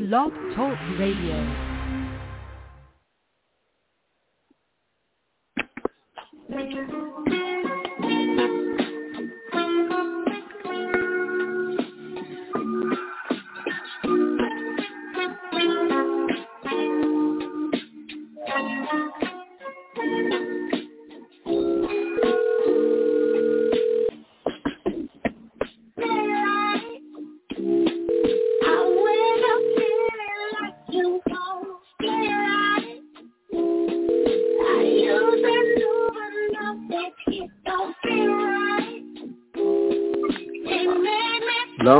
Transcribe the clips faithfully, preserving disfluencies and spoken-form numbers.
Blog Talk Radio. Hello?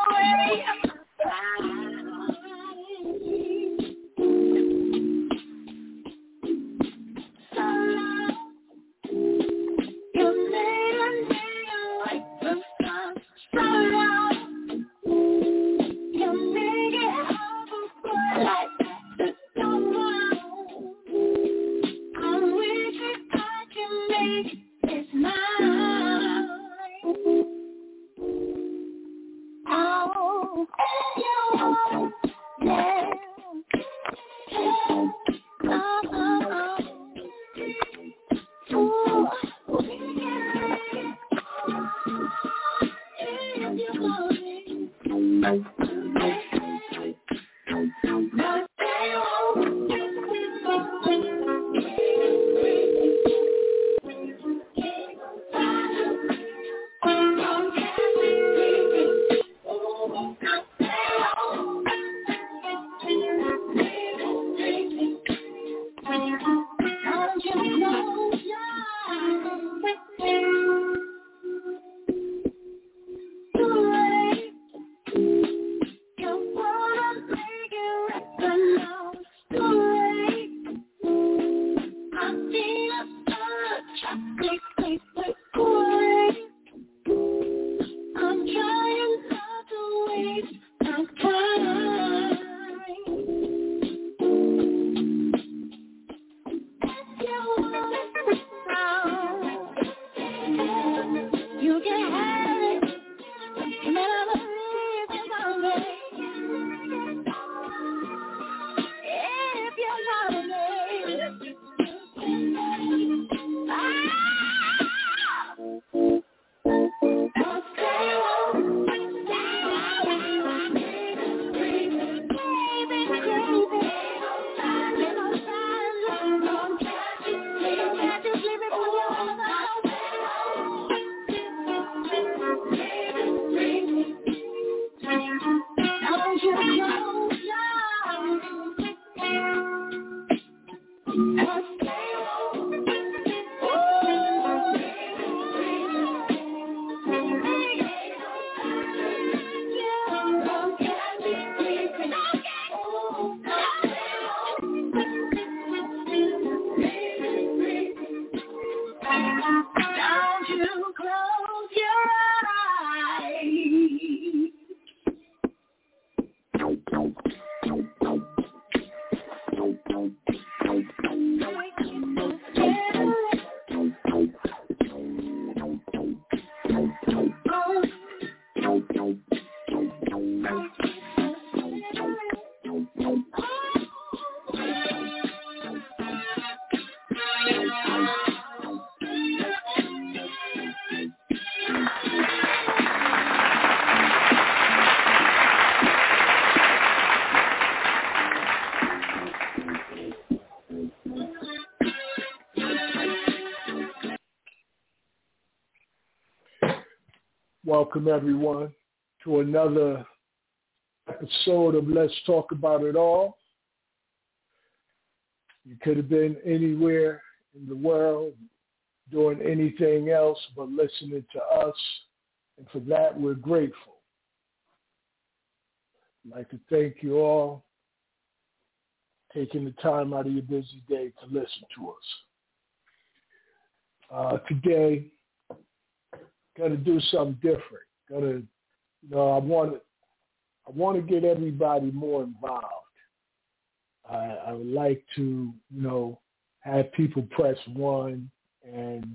Welcome, everyone, to another episode of Let's Talk About It All. You could have been anywhere in the world doing anything else but listening to us, and for that, we're grateful. I'd like to thank you all for taking the time out of your busy day to listen to us. Uh, today, Got to do something different. Got to, you know, I want to, I want to get everybody more involved. I, I would like to, you know, have people press one and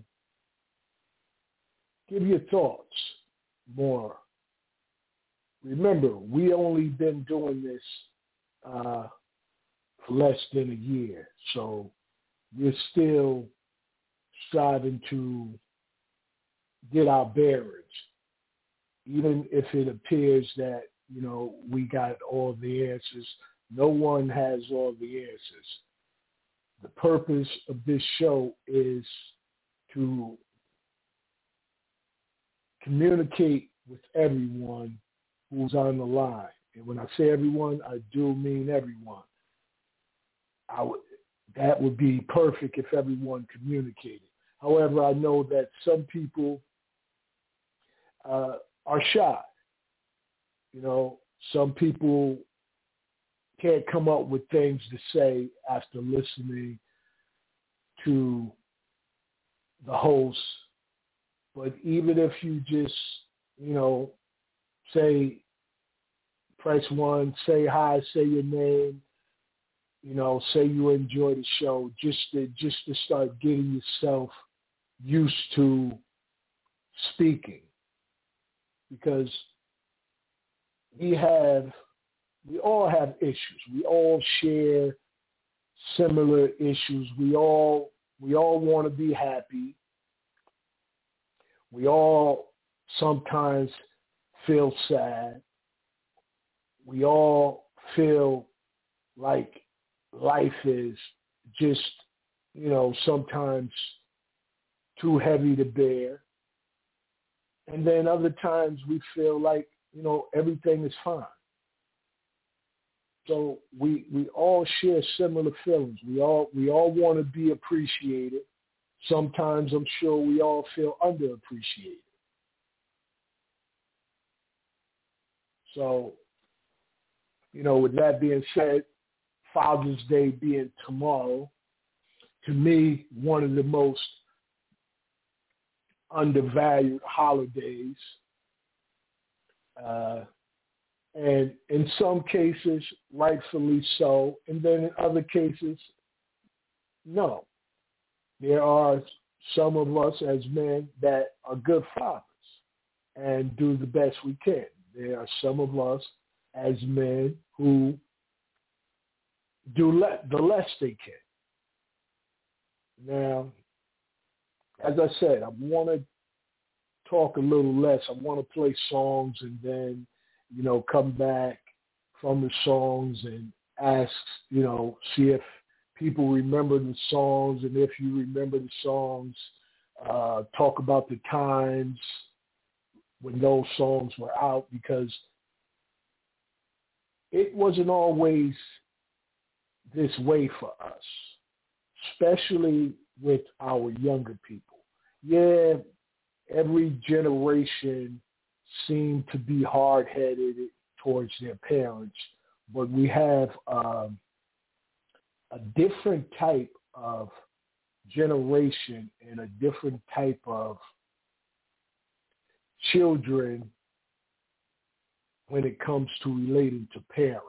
give your thoughts more. Remember, we only been doing this uh, for less than a year. So we're still striving to get our bearings, even if it appears that, you know, we got all the answers. No one has all the answers. The purpose of this show is to communicate with everyone who's on the line. And when I say everyone, I do mean everyone. I would, that would be perfect if everyone communicated. However, I know that some people uh, are shy. You know, some people can't come up with things to say after listening to the host. But even if you just, you know, say, press one, say hi, say your name, you know, say you enjoy the show, just to, just to start getting yourself used to speaking. Because we have, we all have issues. We all share similar issues. We all, we all want to be happy. We all sometimes feel sad. We all feel like life is just, you know, sometimes too heavy to bear. And then other times we feel like, you know, everything is fine. So we we all share similar feelings. We all we all want to be appreciated. Sometimes I'm sure we all feel underappreciated. So, you know, with that being said, Father's Day being tomorrow, to me, one of the most undervalued holidays. Uh, and in some cases, rightfully so. And then in other cases, no. There are some of us as men that are good fathers and do the best we can. There are some of us as men who do le- the less they can. Now, as I said, I want to talk a little less. I want to play songs and then, you know, come back from the songs and ask, you know, see if people remember the songs, and if you remember the songs, uh, talk about the times when those songs were out, because it wasn't always this way for us, especially with our younger people. Yeah, every generation seemed to be hard-headed towards their parents, but we have um, a different type of generation and a different type of children when it comes to relating to parents.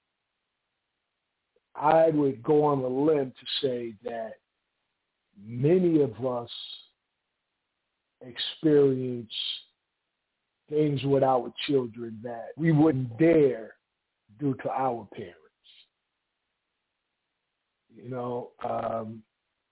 I would go on a limb to say that many of us experience things with our children that we wouldn't dare do to our parents. You know, um,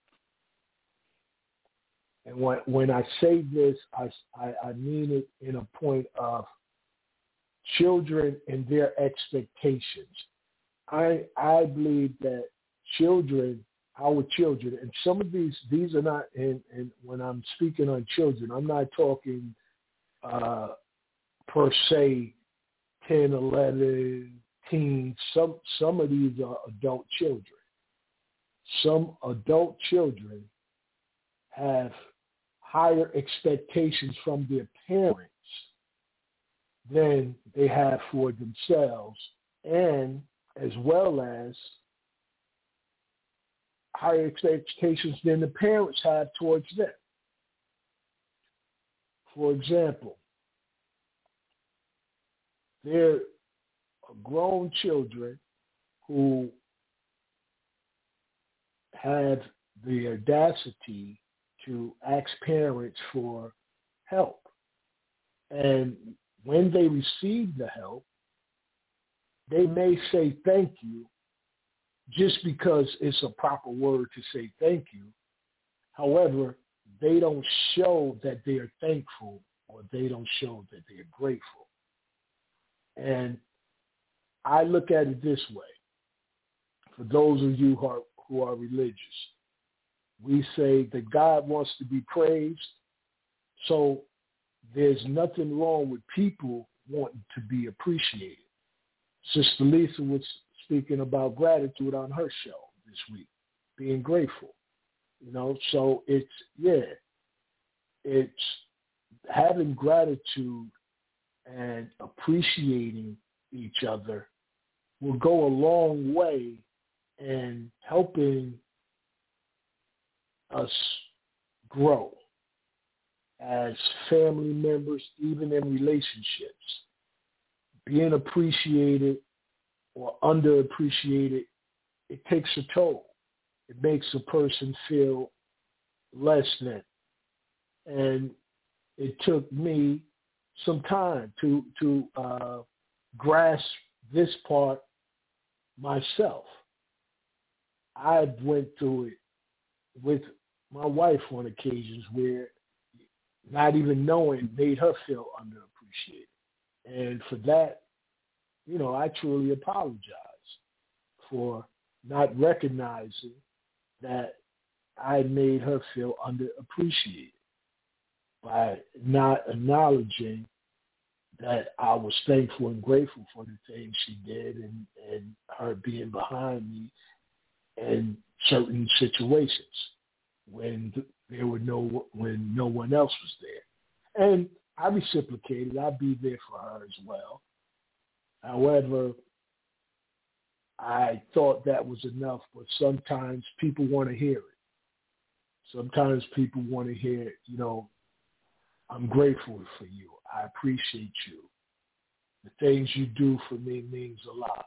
and when, when I say this, I, I, I mean it in a point of children and their expectations. I I believe that children, our children, and some of these, these are not, and, and when I'm speaking on children, I'm not talking uh, per se ten, eleven, teens. Some, some of these are adult children. Some adult children have higher expectations from their parents than they have for themselves, and as well as higher expectations than the parents have towards them. For example, there are grown children who have the audacity to ask parents for help. And when they receive the help, they may say thank you just because it's a proper word to say thank you. However, they don't show that they're thankful, or they don't show that they're grateful. And I look at it this way. For those of you who are, who are religious, we say that God wants to be praised, so there's nothing wrong with people wanting to be appreciated. Sister Lisa was speaking about gratitude on her show this week, being grateful. You know, so it's, yeah, it's having gratitude and appreciating each other will go a long way in helping us grow as family members, even in relationships. Being appreciated or underappreciated, it takes a toll. It makes a person feel less than. And it took me some time to to uh, grasp this part myself. I went through it with my wife on occasions where not even knowing made her feel underappreciated. And for that, you know, I truly apologize for not recognizing that I made her feel underappreciated by not acknowledging that I was thankful and grateful for the things she did, and, and her being behind me in certain situations when there were no when no one else was there. And I reciprocated. I'd be there for her as well. However, I thought that was enough, but sometimes people want to hear it. Sometimes people want to hear, you know, I'm grateful for you. I appreciate you. The things you do for me means a lot.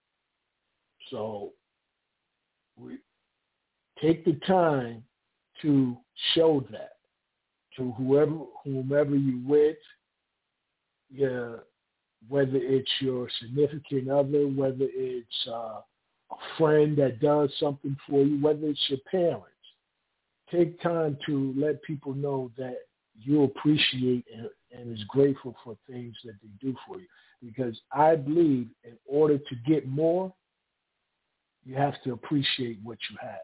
So we take the time to show that to whoever, whomever you're with, yeah, whether it's your significant other, whether it's uh, a friend that does something for you, whether it's your parents. Take time to let people know that you appreciate and, and is grateful for things that they do for you. Because I believe in order to get more, you have to appreciate what you have.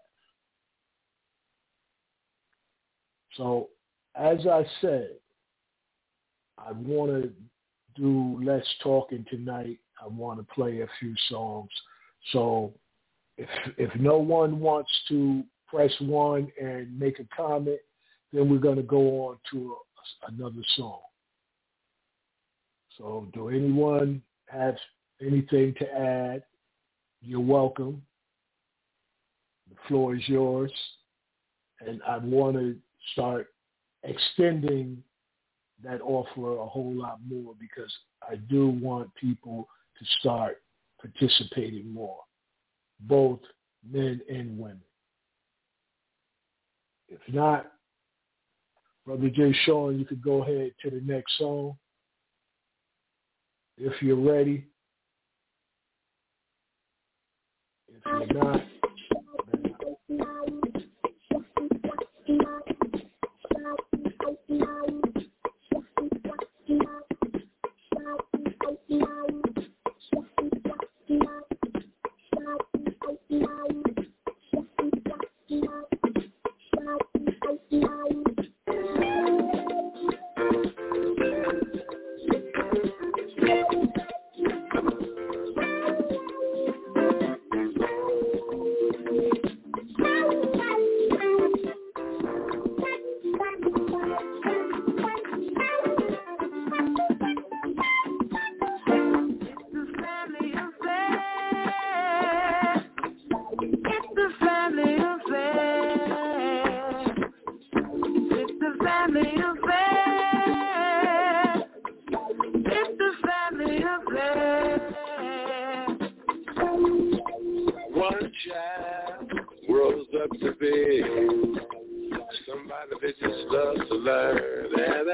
So, as I said, I want to do less talking tonight. I want to play a few songs. So, if if no one wants to press one and make a comment, then we're going to go on to a, another song. So do anyone have anything to add? You're welcome. The floor is yours. And I want to start extending that offer a whole lot more because I do want people to start participating more, both men and women. If not, Brother Jay Sean, you could go ahead to the next song. If you're ready. If you're not,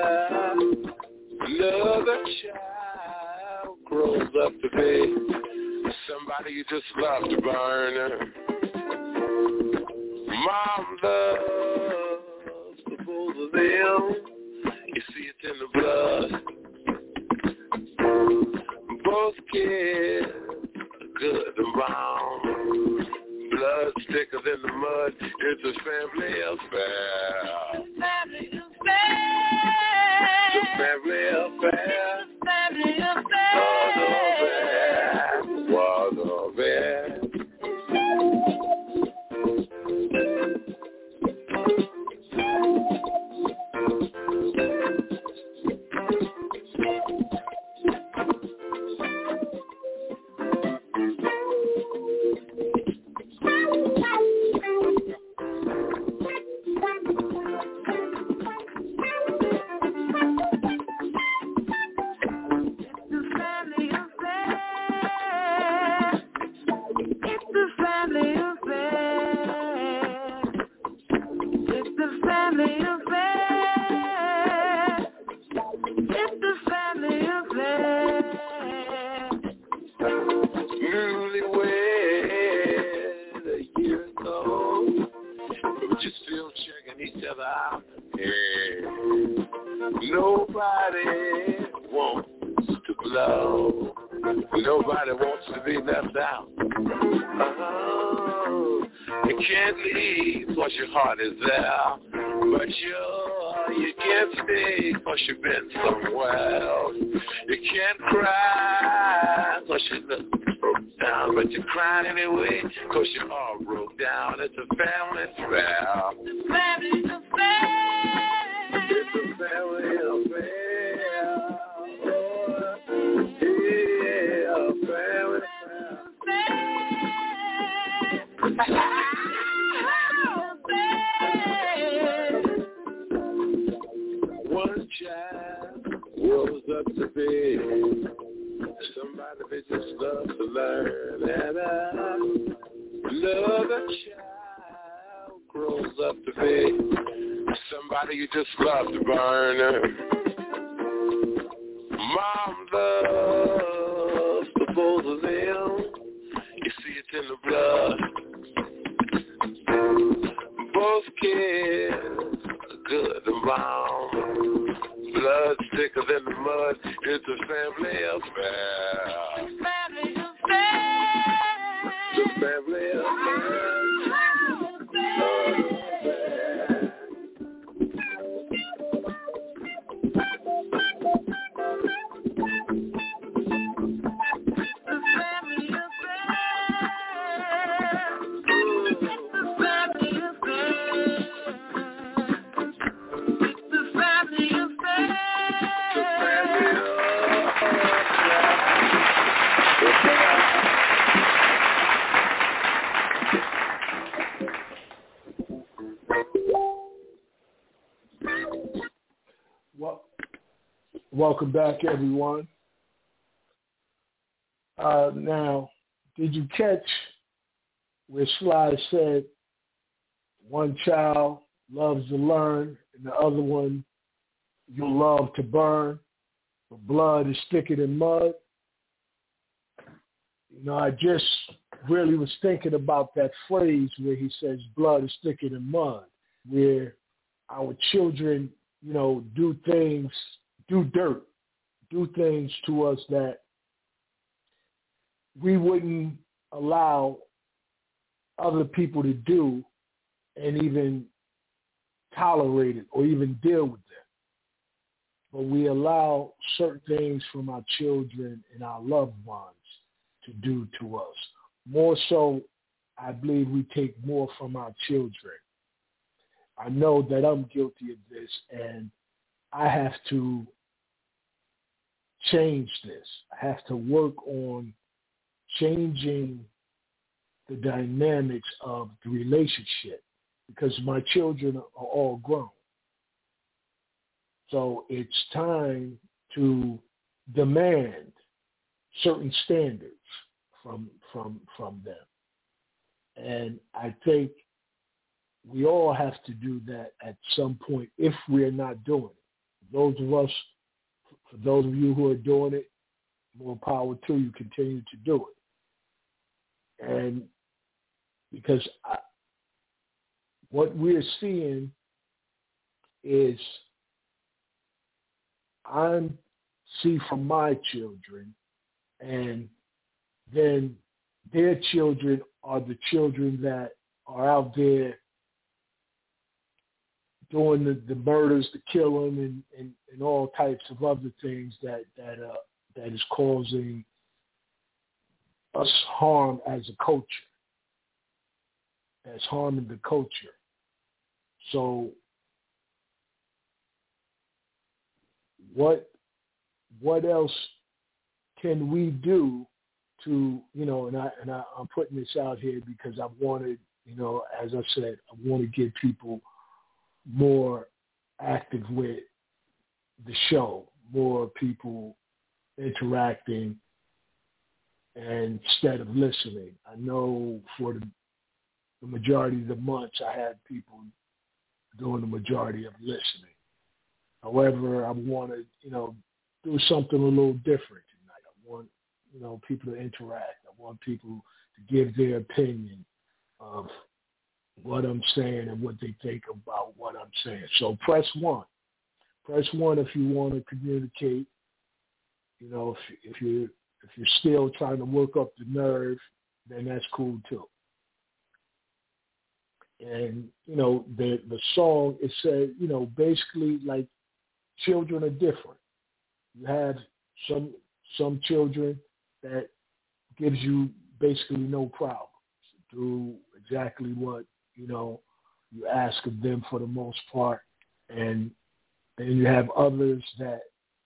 Another child grows up to be somebody you just love to burn. Mom loves the both of them. You see it in the blood. Both kids are good and brown. Blood thicker than the mud. It's a family affair. Family affair. It's a family affair. Family affair. Was a bear. Nobody wants to be left out. Oh, you can't leave because your heart is there. But you you can't stay because you've been somewhere else. You can't cry because you look broke down. But you cry anyway because your heart broke down. It's a family affair. It's a family affair. It's a family affair. One child grows up to be somebody they just love to learn, and another child grows up to be somebody you just love to burn. Mom loves the both of them. You see it in the blood. Both kids are good and brown. Blood thicker than the mud. It's a family affair. Family affair. It's a family affair. Welcome back, everyone. Uh, now, did you catch where Sly said one child loves to learn and the other one you love to burn, but blood is thicker than mud? You know, I just really was thinking about that phrase where he says blood is thicker than mud, where our children, you know, do things do dirt, do things to us that we wouldn't allow other people to do and even tolerate it or even deal with it. But we allow certain things from our children and our loved ones to do to us. More so, I believe we take more from our children. I know that I'm guilty of this, and I have to change this. I have to work on changing the dynamics of the relationship because my children are all grown. So it's time to demand certain standards from from from them. And I think we all have to do that at some point if we're not doing it. Those of us, for those of you who are doing it, more power to you, continue to do it. And because I, what we're seeing is I see from my children, and then their children are the children that are out there doing the, the murders, the killing, and, and, and all types of other things that that uh, that is causing us harm as a culture. That's harming the culture. So what what else can we do to, you know, and I and I, I'm putting this out here because I wanted, you know, as I said, I want to get people more active with the show, more people interacting and instead of listening. I know for the, the majority of the months I had people doing the majority of listening. However, I want to, you know, do something a little different tonight. I want, you know, people to interact. I want people to give their opinion of what I'm saying and what they think about what I'm saying. So press one. Press one if you want to communicate. You know, if, if you're if you're still trying to work up the nerve, then that's cool too. And, you know, the the song, it said, you know, basically like children are different. You have some some children that gives you basically no problems. Do exactly what, you know, you ask of them for the most part. And then you have others that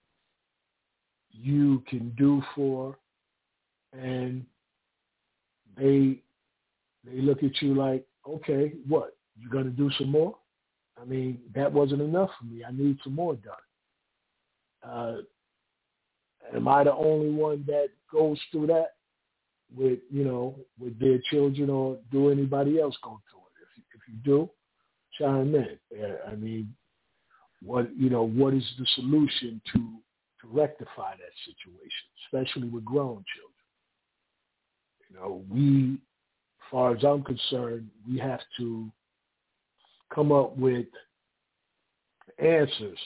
you can do for, and they they look at you like, okay, what? You gonna do some more? I mean, that wasn't enough for me. I need some more done. Uh, am I the only one that goes through that with, you know, with their children, or do anybody else go through it? If you, if you do, chime in. Uh, I mean, what, you know, what is the solution to to rectify that situation, especially with grown children? You know, we, as far as I'm concerned, we have to come up with answers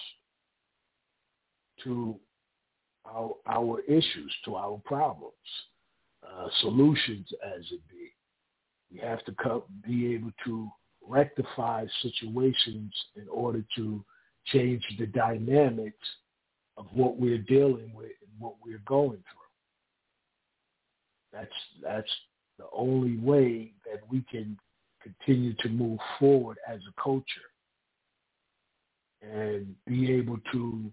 to our, our issues, to our problems, uh, solutions as it be. We have to come, be able to rectify situations in order to change the dynamics of what we're dealing with and what we're going through. That's that's the only way that we can continue to move forward as a culture and be able to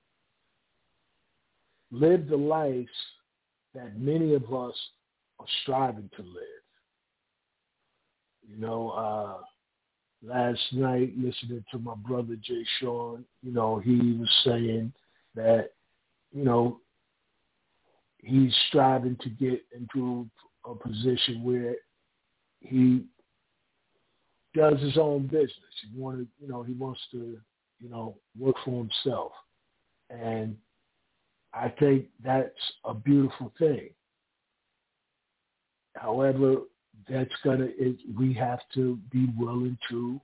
live the lives that many of us are striving to live. You know, uh, last night listening to my brother Jay Sean, you know, he was saying that, you know, he's striving to get into a position where he does his own business. He wanted, you know, he wants to, you know, work for himself. And I think that's a beautiful thing. However, that's gonna, it, we have to be willing to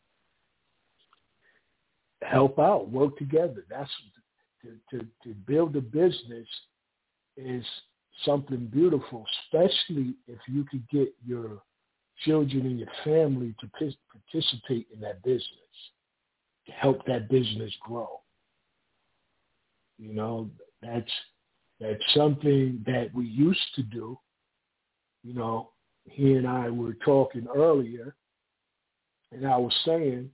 help out, work together. That's to, to, to build a business is something beautiful, especially if you could get your children and your family to p- participate in that business, to help that business grow. You know, that's that's something that we used to do. You know, he and I were talking earlier, and I was saying,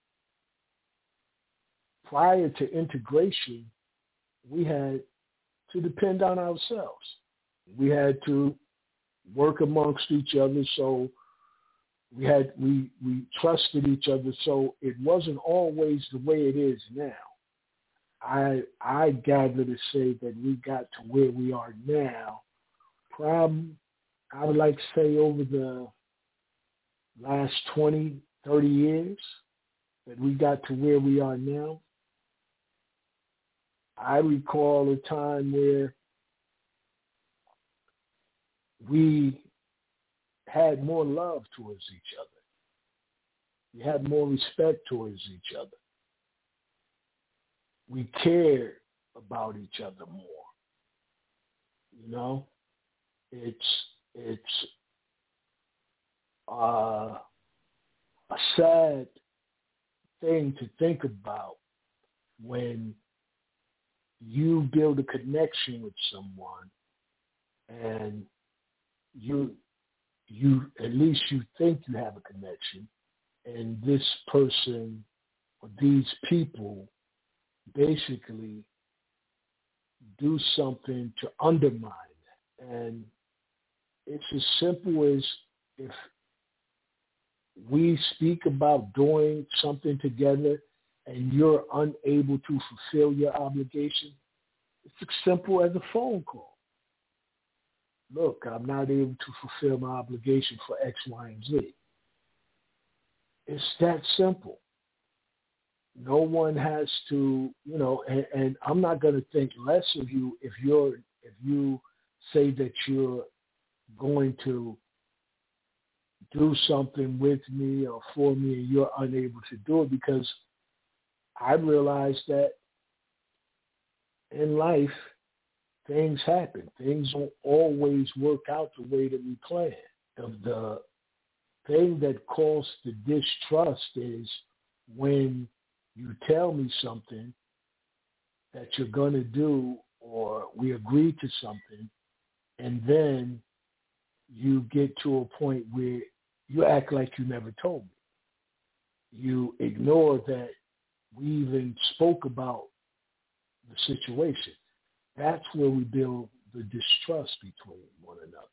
prior to integration, we had to depend on ourselves. We had to work amongst each other, so we had we we trusted each other. So it wasn't always the way it is now. I I gather to say that we got to where we are now. Probably, I would like to say over the last twenty, thirty years that we got to where we are now. I recall a time where we had more love towards each other. We had more respect towards each other. We cared about each other more. You know, it's it's uh, a sad thing to think about when you build a connection with someone and you you at least you think you have a connection, and this person or these people basically do something to undermine it. And it's as simple as if we speak about doing something together and you're unable to fulfill your obligation, it's as simple as a phone call. Look, I'm not able to fulfill my obligation for X, Y, and Z. It's that simple. No one has to, you know, and, and I'm not going to think less of you if you're, if you say that you're going to do something with me or for me and you're unable to do it, because I realize that in life, things happen. Things don't always work out the way that we plan. The, the thing that causes the distrust is when you tell me something that you're going to do, or we agree to something, and then you get to a point where you act like you never told me. You ignore that we even spoke about the situation. That's where we build the distrust between one another.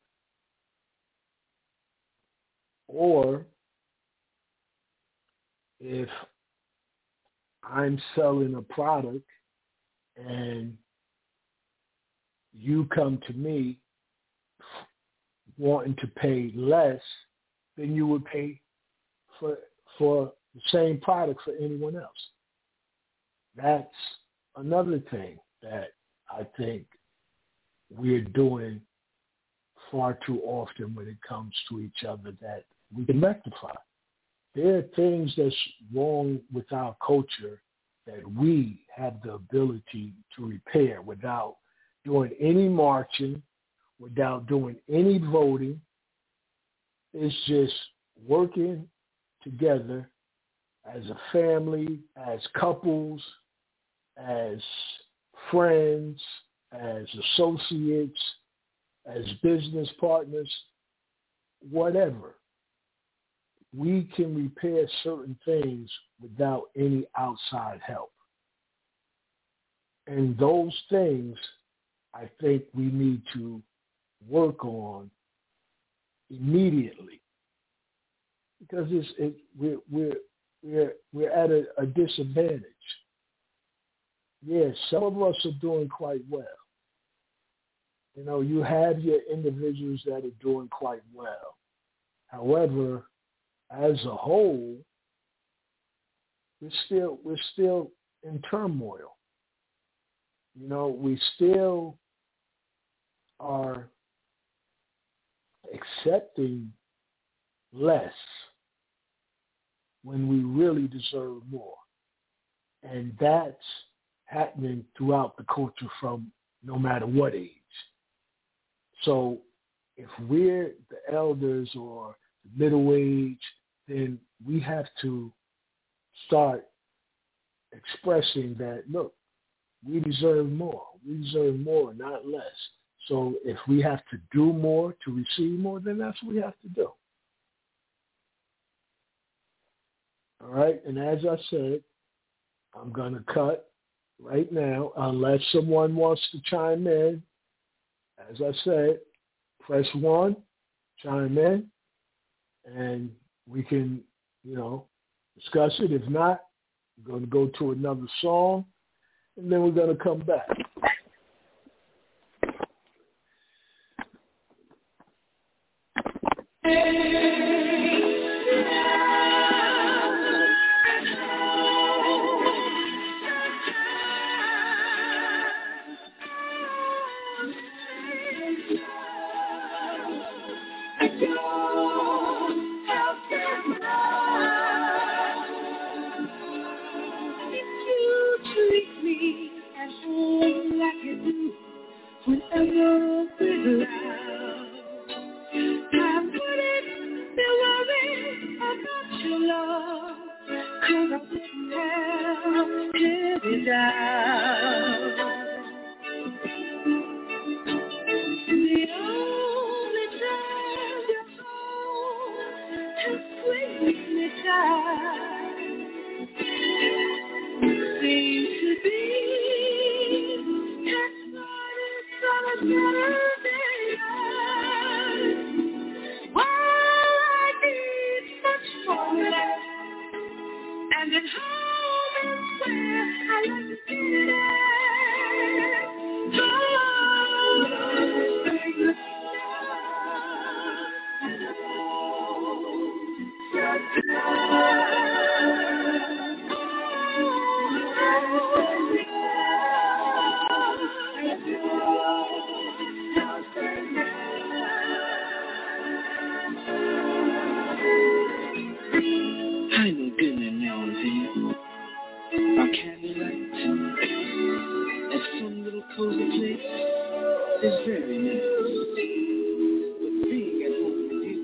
Or if I'm selling a product and you come to me wanting to pay less than you would pay for for the same product for anyone else. That's another thing that I think we're doing far too often when it comes to each other that we can rectify. There are things that's wrong with our culture that we have the ability to repair without doing any marching, without doing any voting. It's just working together as a family, as couples, as friends, as associates, as business partners, whatever. We can repair certain things without any outside help. And those things, I think we need to work on immediately, because it's, it, we're, we're, we're, we're at a, a disadvantage. Yes, some of us are doing quite well. You know, you have your individuals that are doing quite well. However, as a whole, we're still we're still in turmoil. You know, we still are accepting less when we really deserve more. And that's happening throughout the culture from no matter what age. So if we're the elders or the middle age, then we have to start expressing that, look, we deserve more. We deserve more, not less. So if we have to do more to receive more, then that's what we have to do. All right? And as I said, I'm going to cut right now unless someone wants to chime in. As I said, press one, chime in, and we can, you know, discuss it. If not, we're going to go to another song, and then we're going to come back. Thank you. 'cause I didn't have any doubt. The only time you hold to squeeze me tight seems to be that morning on a Saturday night. Well, I need much more love, and at home is where I like to be. Oh, I know dinner now and then, by candlelight, at some little cozy place is very nice. But being at home with you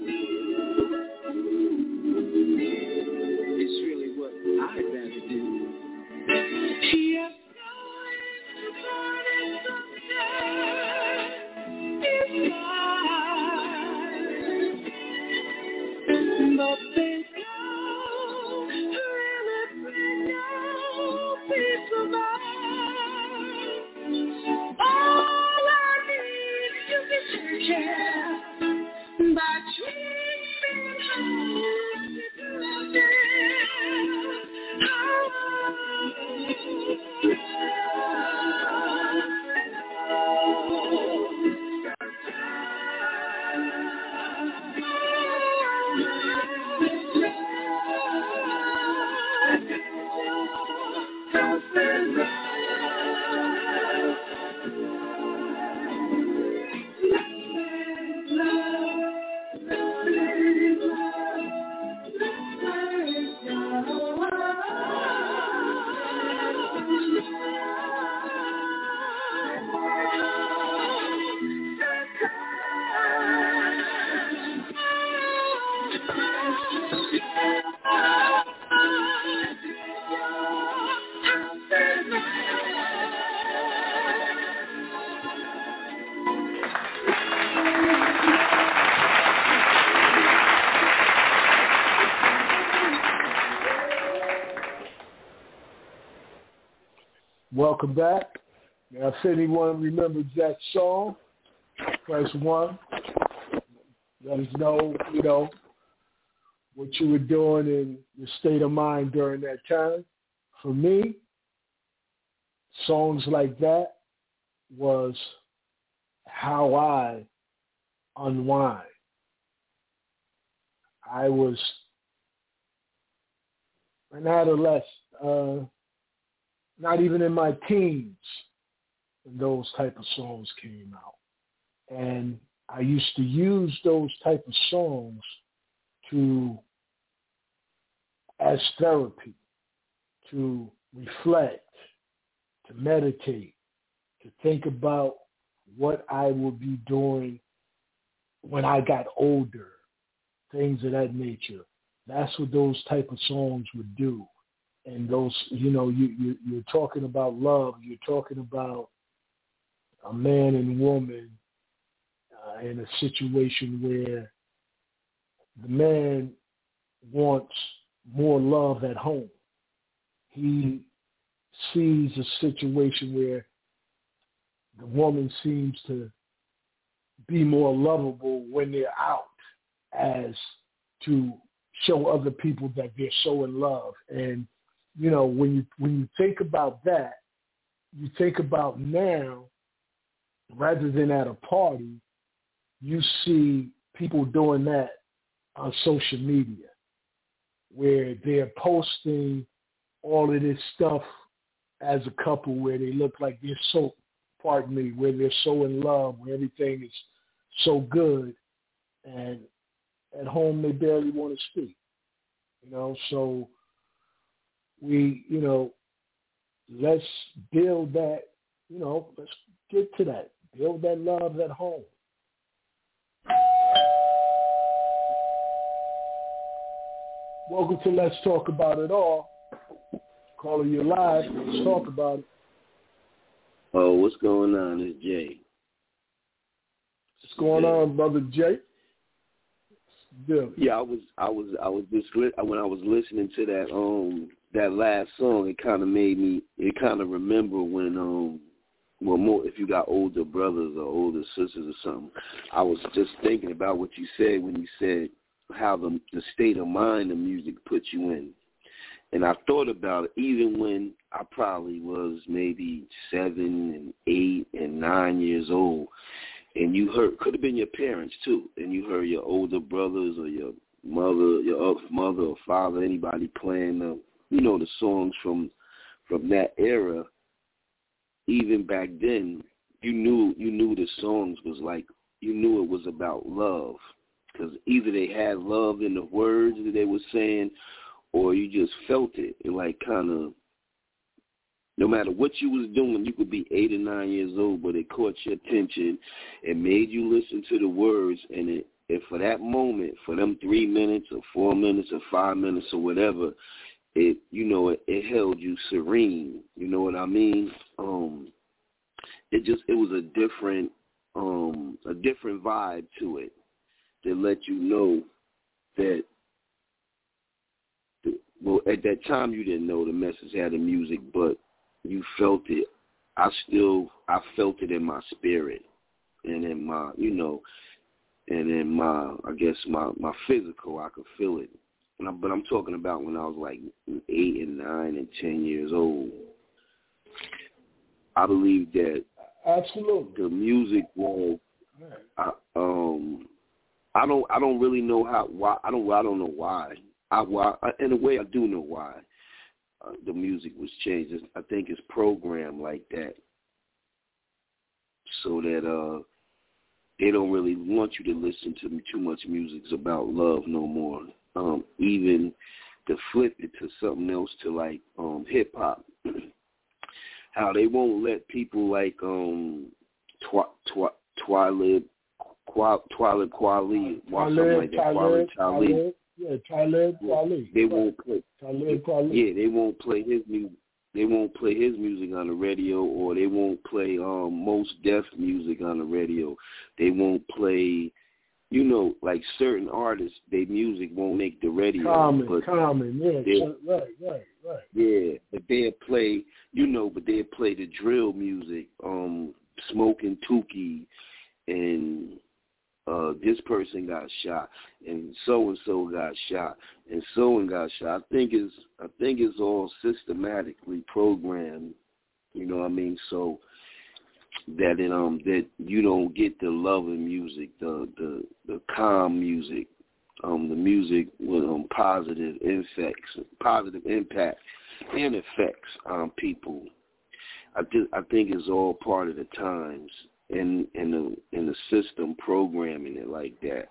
is really what I'd rather do. Yes, knowing the morning sunshine is mine, but there's peace of mind. All I need to be taken by dreams and hopes to Welcome back. Now, if anyone remembers that song, press one. Let us know, you know, what you were doing in your state of mind during that time. For me, songs like that was how I unwind. I was an adolescent, uh, not even in my teens when those type of songs came out. And I used to use those type of songs to, as therapy, to reflect, to meditate, to think about what I would be doing when I got older, things of that nature. That's what those type of songs would do. And those, you know, you, you, you're talking about love. You're talking about a man and woman uh, in a situation where the man wants more love at home. He sees a situation where the woman seems to be more lovable when they're out, as to show other people that they're so in love. And, you know, when you when you think about that, you think about now, rather than at a party, you see people doing that on social media, where they're posting all of this stuff as a couple, where they look like they're so, pardon me, where they're so in love, where everything is so good, and at home they barely want to speak, you know. So we, you know, let's build that, you know, let's get to that, build that love at home. Welcome to Let's Talk About It All. Calling you live. Let's talk about it. Oh, what's going on? It's Jay. What's going Jay. on, brother Jay? Billy. Yeah, I was, I was, I was just li- when I was listening to that um that last song, it kind of made me, it kind of remember when um well more if you got older brothers or older sisters or something. I was just thinking about what you said when you said how the the state of mind the music puts you in. And I thought about it even when I probably was maybe seven and eight and nine years old, and you heard, could have been your parents too, and you heard your older brothers or your mother, your mother or father, anybody playing the, you know, the songs from from that era. Even back then, you knew you knew the songs was like, you knew it was about love, because either they had love in the words that they were saying, or you just felt it. It like kind of, no matter what you was doing, you could be eight or nine years old, but it caught your attention and made you listen to the words. And it, and for that moment, for them three minutes or four minutes or five minutes or whatever, it, you know, it, it held you serene. You know what I mean? Um, it just, it was a different, um, a different vibe to it that let you know that. Well, at that time, you didn't know the message had the music, but you felt it. I still, I felt it in my spirit and in my, you know, and in my, I guess, my, my physical, I could feel it. And I, but I'm talking about when I was like eight and nine and ten years old. I believe that absolutely the music was, I, um, I don't, I don't really know how, why, I don't, I don't know why. I, well, in a way, I do know why uh, the music was changed. I think it's programmed like that so that uh, they don't really want you to listen to too much music about love no more. Um, even to flip it to something else, to like um, hip-hop, how they won't let people like um, Twa- Twa- Twilib, Twilib Kweli, or something like that, Twilib Talib. Yeah, Talib Kweli. They won't play. Talib Kweli. Yeah, they won't play his music. They won't play his music on the radio, or they won't play um, Mos Def music on the radio. They won't play, you know, like certain artists, their music won't make the radio. Common, but common, yeah, right, right, right. Yeah, but they'll play, you know, but they'll play the drill music, um, Smoking Tookie, and uh, this person got shot, and so and so got shot, and so and got shot. I think it's I think it's all systematically programmed. You know what I mean? So that it um that you don't get the loving music, the the the calm music, um the music with um positive effects, positive impact and effects on people. I just I think it's all part of the times. In in the in the system programming it like that.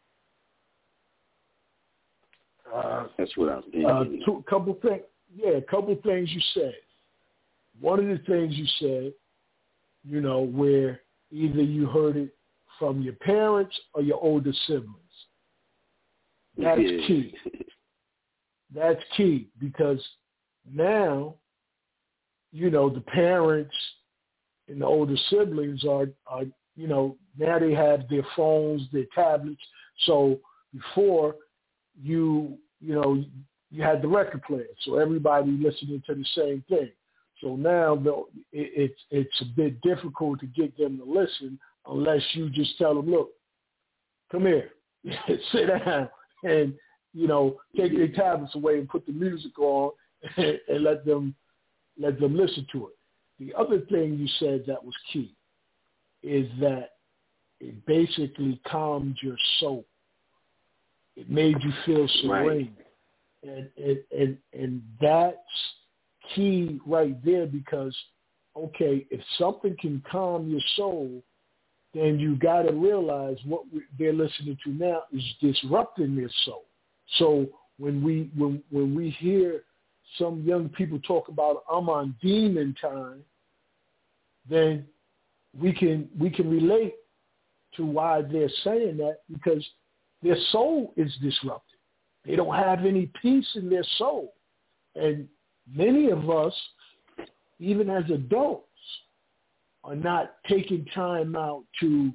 Uh, That's what I'm thinking. Uh, two, couple things, yeah, a couple things you said. One of the things you said, you know, where either you heard it from your parents or your older siblings. That's yeah. key. That's key because now, you know, the parents and the older siblings are, are, you know, now they have their phones, their tablets. So before you, you know, you had the record player, so everybody listening to the same thing. So now the, it, it's it's a bit difficult to get them to listen unless you just tell them, look, come here, sit down, and you know, take their tablets away and put the music on and, and let them let them listen to it. The other thing you said that was key is that it basically calmed your soul. It made you feel serene. Right. And, and, and, and that's key right there because, okay, if something can calm your soul, then you got to realize what we, they're listening to now is disrupting their soul. So when we when when we hear some young people talk about I'm on demon time, then we can we can relate to why they're saying that because their soul is disrupted. They don't have any peace in their soul. And many of us, even as adults, are not taking time out to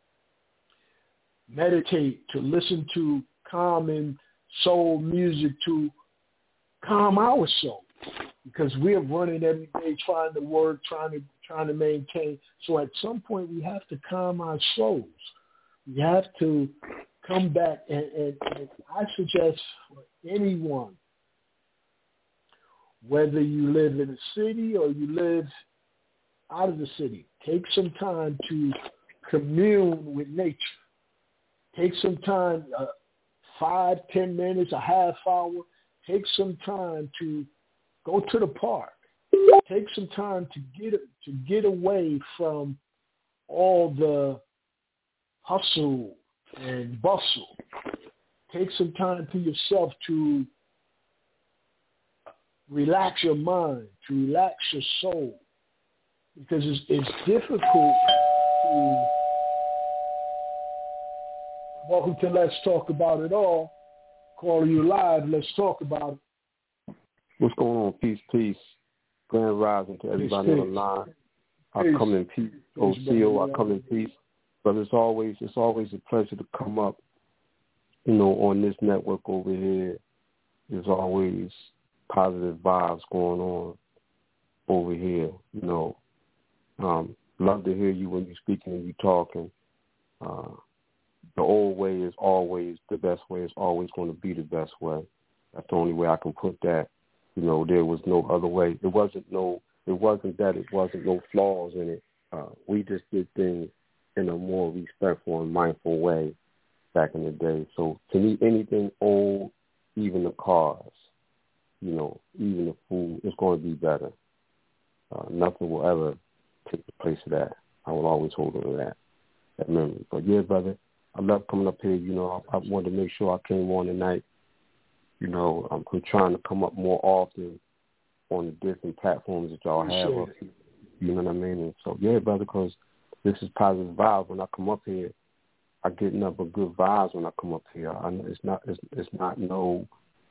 meditate, to listen to calming soul music, to calm our soul, because we're running every day trying to work, trying to trying to maintain. So at some point we have to calm our souls. We have to come back, and, and, and I suggest for anyone, whether you live in a city or you live out of the city, take some time to commune with nature. Take some time, uh, five, ten minutes, a half hour. Take some time to go to the park. Take some time to get to get away from all the hustle and bustle. Take some time to yourself to relax your mind, to relax your soul, because it's, it's difficult to. Welcome to Let's Talk About It All. Calling you live. Let's talk about it. What's going on? Peace, peace. Grand rising to everybody peace, on the line. I peace. come in peace. O C O, I come in peace. But it's always it's always a pleasure to come up, you know, on this network over here. There's always positive vibes going on over here, you know. Um, love to hear you when you're speaking and you're talking. Uh, the old way is always the best way. It's always going to be the best way. That's the only way I can put that. You know, there was no other way. It wasn't no. It wasn't that. It wasn't no flaws in it. Uh, we just did things in a more respectful and mindful way back in the day. So to me, anything old, even the cars, you know, even the food, it's going to be better. Uh, nothing will ever take the place of that. I will always hold on to that, that memory. But yeah, brother, I love coming up here. You know, I, I wanted to make sure I came on tonight. You know, I'm, I'm trying to come up more often on the different platforms that y'all have. Sure. Up here, you know what I mean? And so, yeah, brother, because this is positive vibes. When I come up here, I get nothing but good vibes when I come up here. I, it's not, it's, it's not no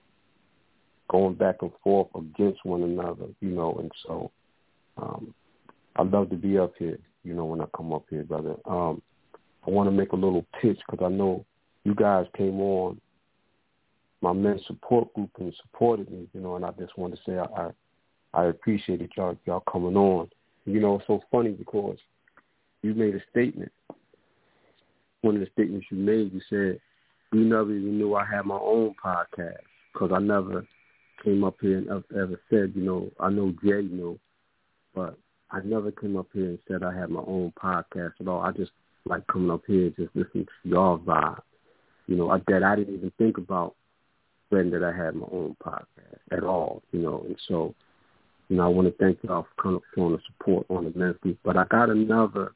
going back and forth against one another, you know. And so, um, I love to be up here, you know, when I come up here, brother. Um, I want to make a little pitch because I know you guys came on my men's support group and supported me, you know, and I just want to say I, I, I appreciated y'all, y'all coming on. You know, it's so funny because you made a statement. One of the statements you made, you said, you never even knew I had my own podcast because I never came up here and ever said, you know, I know Jay knew, but I never came up here and said I had my own podcast at all. I just like coming up here and just listening to y'all vibe. You know, I, that I didn't even think about when that I had my own podcast at all, you know. And so, you know, I want to thank y'all for coming up showing the support on the men's group. But I got another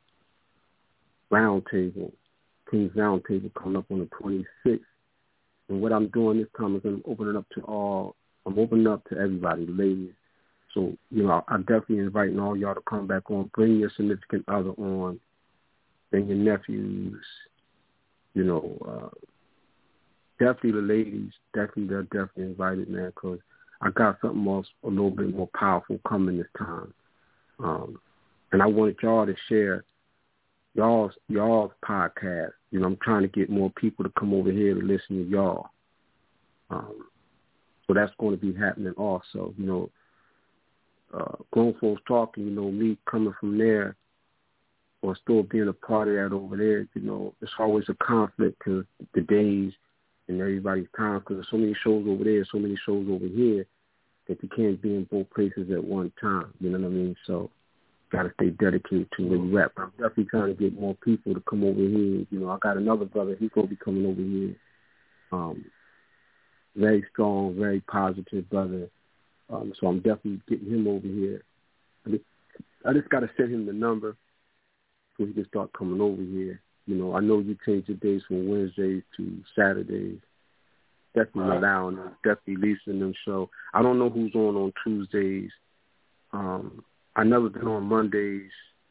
roundtable, King's Roundtable, coming up on the twenty-sixth. And what I'm doing this time is I'm opening up to all, I'm opening up to everybody, ladies. So, you know, I'm definitely inviting all y'all to come back on. Bring your significant other on. Bring your nephews. You know, uh, definitely the ladies. Definitely, they're definitely invited, man, because I got something else a little bit more powerful coming this time. Um, and I wanted y'all to share y'all's, y'all's podcast. You know, I'm trying to get more people to come over here to listen to y'all. Um, so that's going to be happening also, you know. Uh, grown folks talking, you know, me coming from there or still being a part of that over there, you know, it's always a conflict because the days and everybody's time, because there's so many shows over there, so many shows over here that you can't be in both places at one time, you know what I mean? So got to stay dedicated to where you at. But I'm definitely trying to get more people to come over here. You know, I got another brother, he's going to be coming over here. Um, very strong, very positive brother. Um, so I'm definitely getting him over here. I just, I just got to send him the number so he can start coming over here. You know, I know you changed your days from Wednesdays to Saturdays. Definitely right. allowing them, definitely leasing them show. I don't know who's on on Tuesdays. Um, I never been on Mondays.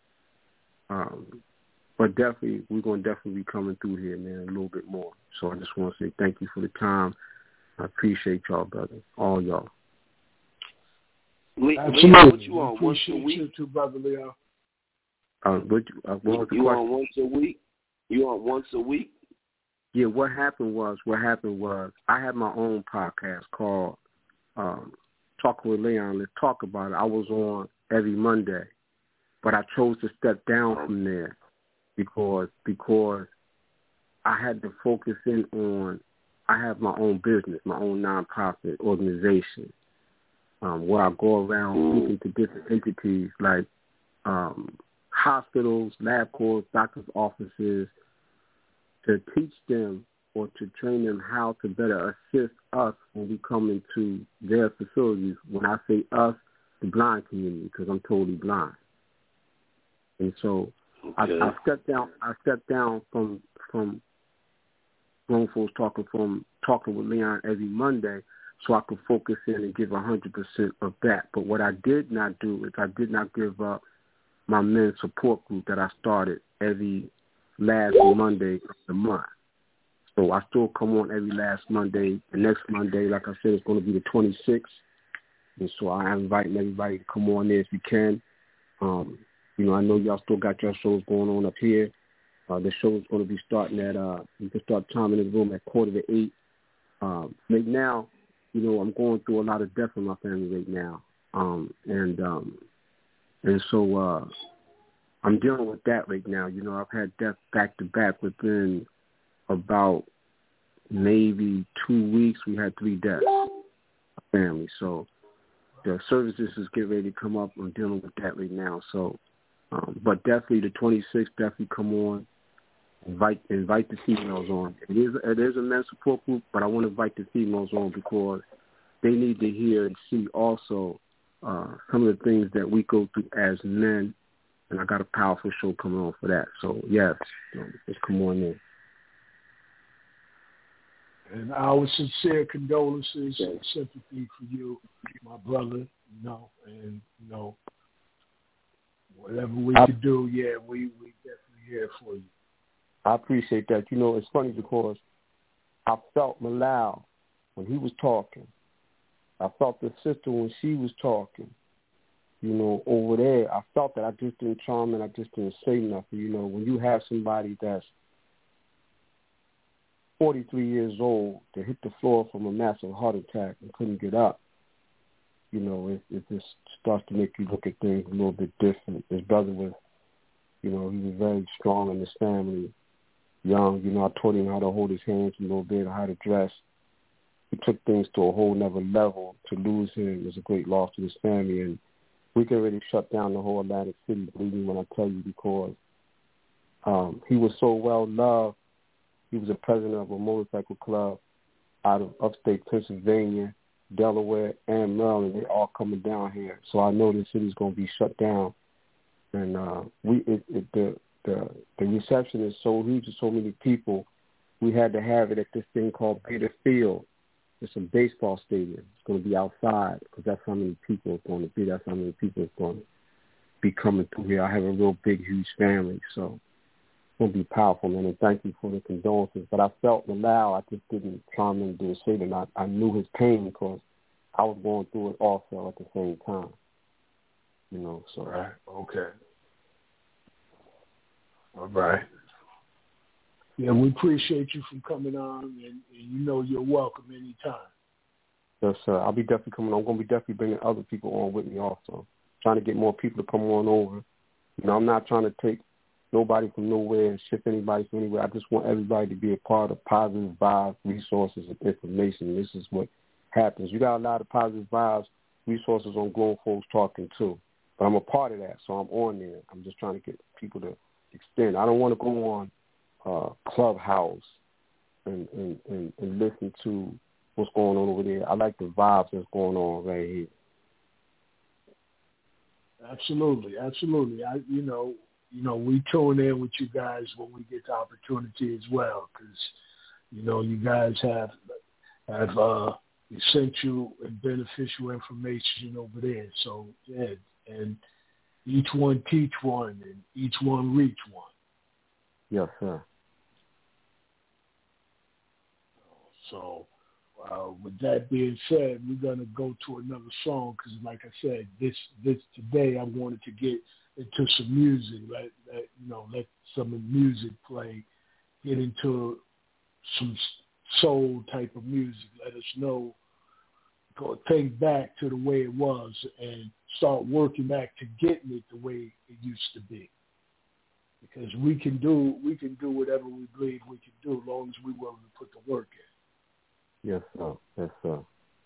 Um, but definitely, we're going to definitely be coming through here, man, a little bit more. So I just want to say thank you for the time. I appreciate y'all, brother, all y'all. Le- Absolutely. Leon, what you on once a Appreciate week? you too, Brother Leon. Uh, what you, uh, what was the You question? on once a week? You on once a week? Yeah, what happened was, what happened was, I had my own podcast called um, Talk with Leon. Let's talk about it. I was on every Monday, but I chose to step down from there because because I had to focus in on. I have my own business, my own nonprofit organization, um, where I go around speaking to different entities like um, hospitals, lab corps, doctors' offices, to teach them or to train them how to better assist us when we come into their facilities. When I say us, the blind community, because I'm totally blind. And so okay. I, I stepped down. I stepped down from from grown folks talking from talking with Leon every Monday, so I could focus in and give a hundred percent of that. But what I did not do is I did not give up my men's support group that I started every last Monday of the month. So I still come on every last Monday. The next Monday, like I said, it's going to be the twenty-sixth. And so I'm inviting everybody to come on there if you can. Um, you know, I know y'all still got your shows going on up here. Uh, the show is going to be starting at, uh, you can start timing in the room at quarter to eight. Um, right now, you know, I'm going through a lot of death in my family right now. Um, and um, and so uh, I'm dealing with that right now. You know, I've had death back to back within about maybe two weeks. We had three deaths, family. So the services is getting ready to come up. I'm dealing with that right now. So, um, but definitely the twenty-sixth, definitely come on. Invite invite the females on. It is it is a men's support group, but I want to invite the females on because they need to hear and see also uh, some of the things that we go through as men. And I got a powerful show coming on for that. So yes, just come on in. And our sincere condolences and sympathy for you, my brother. You know, and you know, whatever we I, can do, yeah, we we definitely here for you. I appreciate that. You know, it's funny because I felt Malal when he was talking. I felt the sister when she was talking. You know, over there, I felt that I just didn't charm and I just didn't say nothing. You know, when you have somebody that's forty-three years old that hit the floor from a massive heart attack and couldn't get up, you know, it, it just starts to make you look at things a little bit different. His brother was, you know, he was very strong in his family. Young, you know, I taught him how to hold his hands a little bit, how to dress. He took things to a whole nother level. To lose him was a great loss to his family, and we could really shut down the whole Atlantic City, believe me when I tell you, because um, he was so well loved. He was a president of a motorcycle club out of upstate Pennsylvania, Delaware, and Maryland. They're all coming down here, so I know the city's going to be shut down. And uh, we, it, it, the the the reception is so huge to so many people. We had to have it at this thing called Bader Field. It's a baseball stadium. It's going to be outside because that's how many people it's going to be. That's how many people it's going to be coming through here. I have a real big, huge family, so it's going to be powerful, man. And thank you for the condolences. But I felt Malal. I just didn't chime in to say that. I, I knew his pain because I was going through it also at the same time. You know, so. Right. Okay. All right. Yeah, we appreciate you from coming on, and, and you know you're welcome anytime. Yes, sir. I'll be definitely coming on. I'm going to be definitely bringing other people on with me also. Trying to get more people to come on over. You know, I'm not trying to take nobody from nowhere and shift anybody from anywhere. I just want everybody to be a part of positive vibes, resources, and information. This is what happens. You got a lot of positive vibes, resources on Grown Folks Talking too. But I'm a part of that, so I'm on there. I'm just trying to get people to extend. I don't want to go on uh, Clubhouse and, and, and, and listen to what's going on over there. I like the vibes that's going on right here. Absolutely, absolutely. I, you know, you know, we tune in with you guys when we get the opportunity as well, because you know, you guys have have uh, essential and beneficial information over there. So yeah, and each one teach one, and each one reach one. Yes, sir. So, uh, with that being said, we're gonna go to another song because, like I said, this this today I wanted to get into some music. Let, let you know, let some of the music play. Get into some soul type of music. Let us know. Go think back to the way it was and start working back to getting it the way it used to be. Because we can do we can do whatever we believe we can do as long as we're willing to put the work in. Yes, sir. Yes, sir.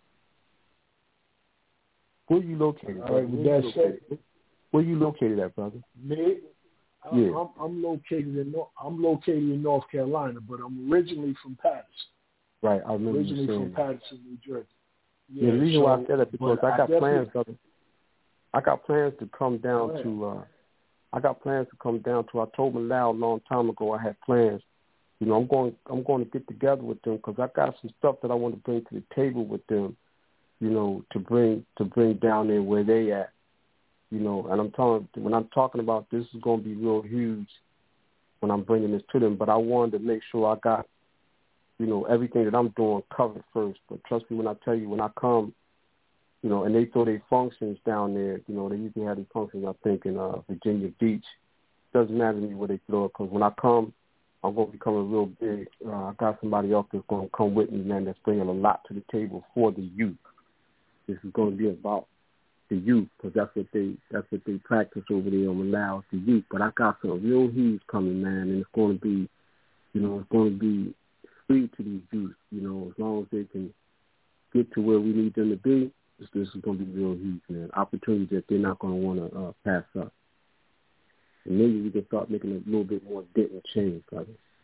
Where are you located? All right, with that said, where are you located at, brother? Me? I'm, yeah. I'm, I'm located in I'm located in North Carolina, but I'm originally from Patterson. Right, I remember originally you saying from Patterson, New Jersey. Yeah, yeah the reason so, why I said that because I got I plans, brother. I got plans to come down right. to. Uh, I got plans to come down to. I told Malal a long time ago. I had plans. You know, I'm going. I'm going to get together with them because I got some stuff that I want to bring to the table with them. You know, to bring to bring down there where they at. You know, and I'm telling when I'm talking about this is going to be real huge when I'm bringing this to them. But I wanted to make sure I got, you know, everything that I'm doing covered first. But trust me when I tell you, when I come, you know, and they throw their functions down there, you know, they usually have these functions, I think, in uh, Virginia Beach. Doesn't matter to me where they throw it because when I come, I'm going to be coming real big. Uh, I got somebody else that's going to come with me, man, that's bringing a lot to the table for the youth. This is going to be about the youth, because that's what they that's what they practice over there on Malal, the youth. But I got some real huge coming, man, and it's going to be, you know, it's going to be free to these youth. You know, as long as they can get to where we need them to be, this, this is going to be real huge, man. Opportunities that they're not going to want to uh, pass up. And maybe we can start making a little bit more dent and change, brother.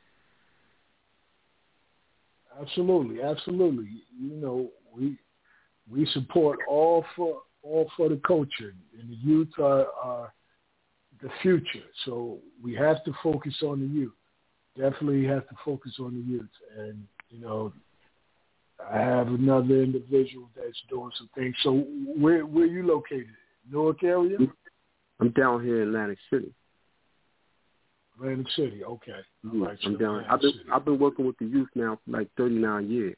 Absolutely, absolutely. You know, we we support all for. all for the culture, and the youth are, are the future. So we have to focus on the youth. Definitely have to focus on the youth. And, you know, I have another individual that's doing some things. So where where are you located? Newark area? I'm down here in Atlantic City. Atlantic City, okay. Mm-hmm. Right, I'm down here. I've been, I've been working with the youth now for like thirty-nine years.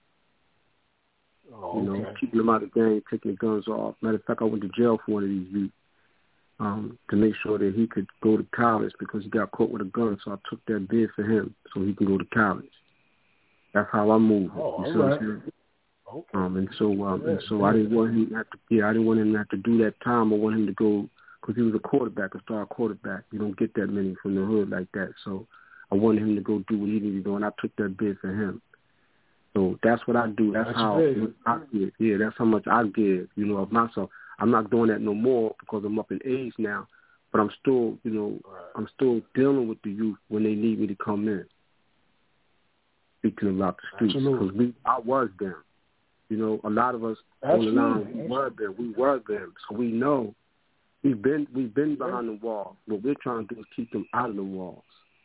Oh, you know, okay. keeping them out of the gang, taking the guns off. Matter of fact, I went to jail for one of these youth um, to make sure that he could go to college because he got caught with a gun. So I took that bid for him so he can go to college. That's how I moved. Oh, you all see right. what I'm saying? Okay. Um, and so, um, yeah, and so yeah. I didn't want him to have to. Yeah, I didn't want him to have to do that time. I want him to go because he was a quarterback, a star quarterback. You don't get that many from the hood like that. So I wanted him to go do what he needed to do, and I took that bid for him. So that's what I do. That's, that's how big. I give. Yeah, that's how much I give, you know, of myself. I'm not doing that no more because I'm up in age now, but I'm still, you know, right. I'm still dealing with the youth when they need me to come in. Speaking about the streets, because we, I was them. You know, a lot of us Absolutely. on the line, we were them. We were them. So we know we've been we've been behind yeah. the wall. What we're trying to do is keep them out of the walls.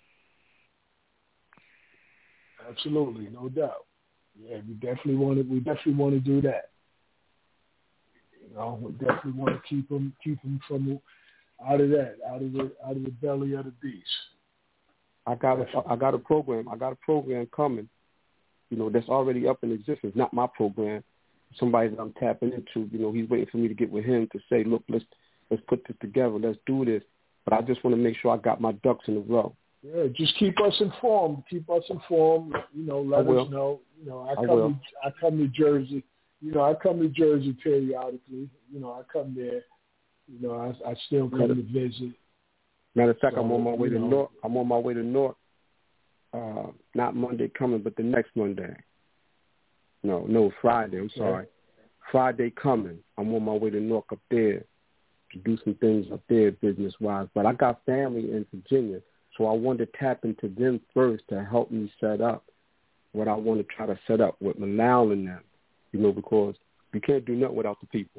Absolutely, no doubt. Yeah, we definitely want to. We definitely want to do that. You know, we definitely want to keep them, keep them from out of that, out of the, out of the belly of the beast. I got, a, I got a program. I got a program coming. You know, that's already up in existence. Not my program. Somebody that I'm tapping into. You know, he's waiting for me to get with him to say, look, let's let's put this together. Let's do this. But I just want to make sure I got my ducks in a row. Yeah, just keep us informed. Keep us informed. You know, let us know. You know, I come. I, to, I come to Jersey. You know, I come to Jersey periodically. You know, I come there. You know, I, I still come matter, to visit. Matter of fact, so, I'm on my way to know, North. I'm on my way to North. Uh, not Monday coming, but the next Monday. No, no, Friday. I'm sorry. Okay. Friday coming. I'm on my way to North up there to do some things up there business wise. But I got family in Virginia. So I wanted to tap into them first to help me set up what I want to try to set up with Malal and them, you know, because you can't do nothing without the people.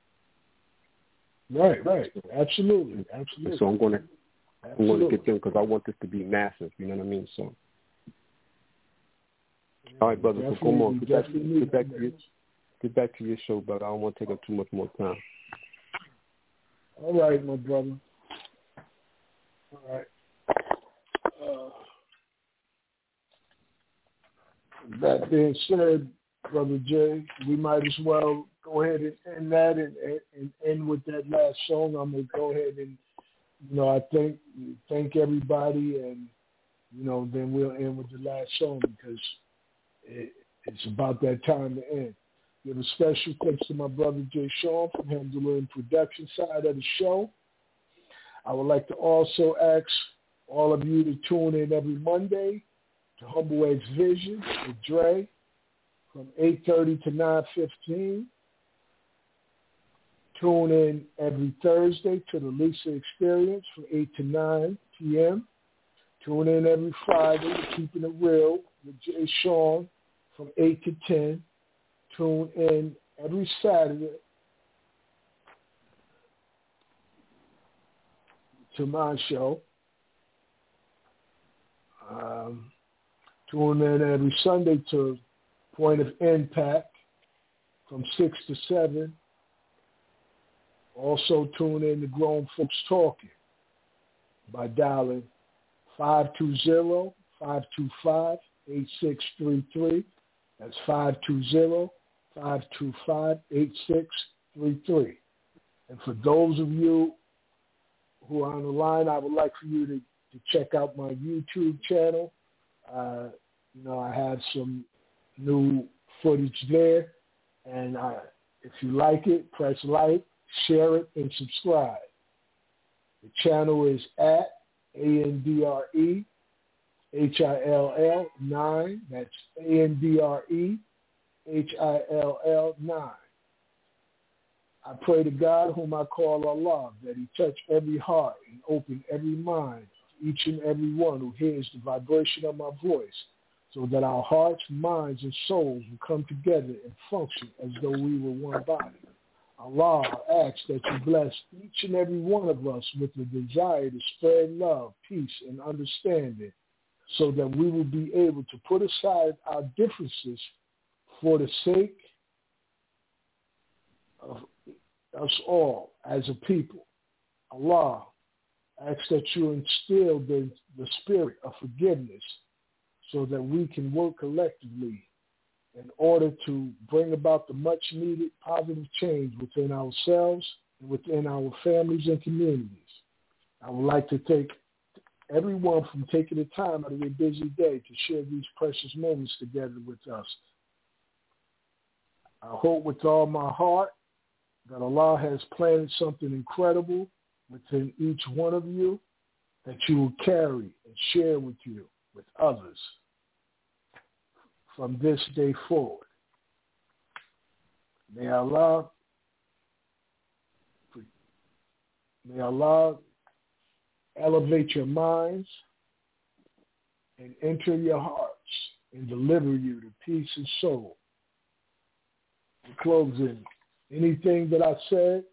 Right, right. Absolutely, absolutely. And so I'm going to, I'm going to get them because I want this to be massive. You know what I mean? So, yeah, all right, brother. So come on, get back, get back to your, get back to your show, brother. I don't want to take up too much more time. All right, my brother. All right. Uh, that being said, Brother Jay. We might as well go ahead and end that and, and, and end with that last song. I'm going to go ahead and, you know, I thank, thank everybody, and, you know, then we'll end with the last song because it, it's about that time to end. Give a special thanks to my brother Jay Sean from handling production side of the show. I would like to also ask all of you to tune in every Monday to Humble X Vision with Dre from eight thirty to nine fifteen. Tune in every Thursday to the Lisa Experience from eight to nine p.m. Tune in every Friday to Keeping It Real with Jay Sean from eight to ten. Tune in every Saturday to my show. Um, tune in every Sunday to Point of Impact from six to seven. Also tune in to Grown Folks Talking by dialing five two zero, five two five, eight six three three. That's five two zero, five two five, eight six three three. And for those of you who are on the line, I would like for you to, to check out my YouTube channel. Uh, you know, I have some new footage there. And I, if you like it, press like, share it, and subscribe. The channel is at A N D R E H I L L nine. That's A N D R E H I L L nine. I pray to God, whom I call Allah, that he touch every heart and open every mind of each and every one who hears the vibration of my voice, so that our hearts, minds, and souls will come together and function as though we were one body. Allah, I ask that you bless each and every one of us with the desire to spread love, peace, and understanding, so that we will be able to put aside our differences for the sake of us all as a people. Allah, I ask that you instill the, the spirit of forgiveness so that we can work collectively in order to bring about the much-needed positive change within ourselves and within our families and communities. I would like to thank everyone for taking the time out of their busy day to share these precious moments together with us. I hope with all my heart that Allah has planted something incredible within each one of you that you will carry and share with you, with others, from this day forward. May Allah, may Allah elevate your minds and enter your hearts and deliver you to peace and soul. In closing, anything that I said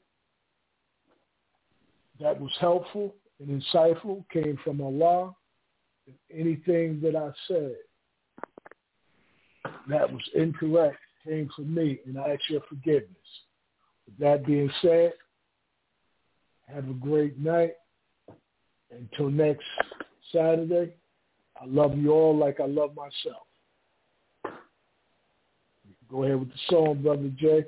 that was helpful and insightful came from Allah, and anything that I said that was incorrect came from me, and I ask your forgiveness. With that being said, have a great night. Until next Saturday, I love you all like I love myself. Go ahead with the song, Brother Jay.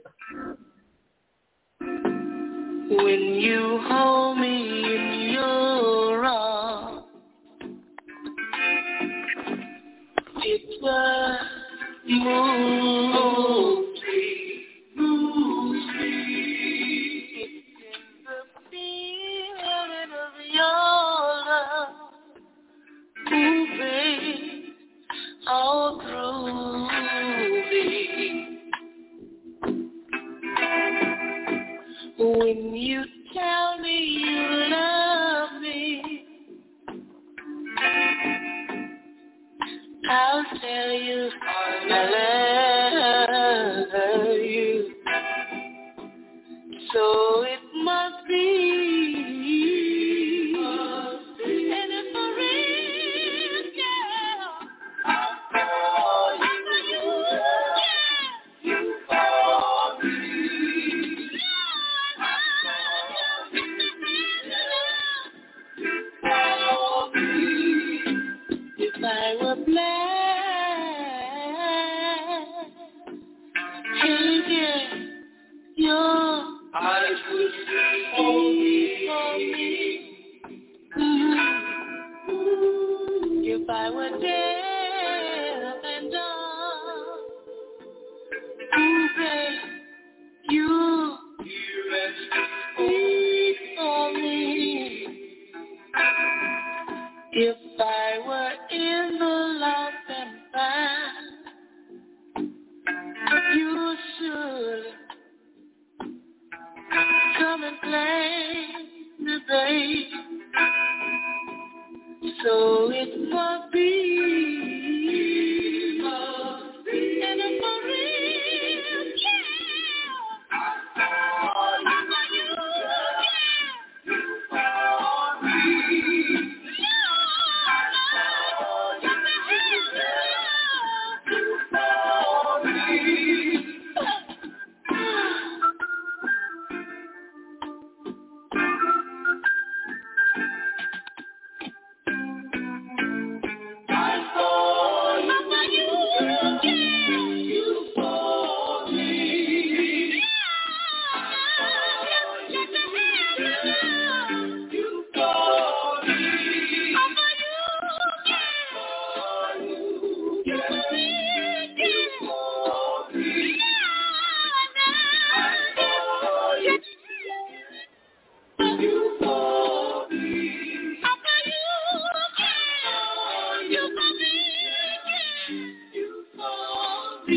When you hold me in your arms, it was moves me, moves me. It's in the feeling of your love moving all through me. When you tell me you love me, I'll tell you I love you. So it must be, and it's for real, girl. I fall for you, yeah. You fall for me. If I were blind,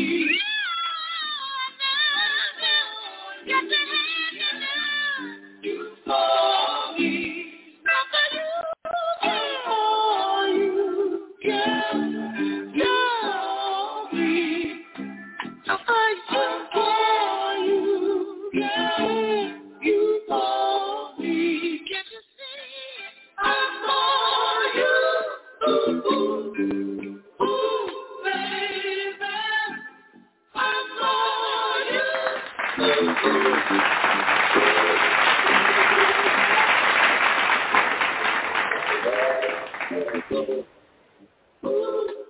Ooh.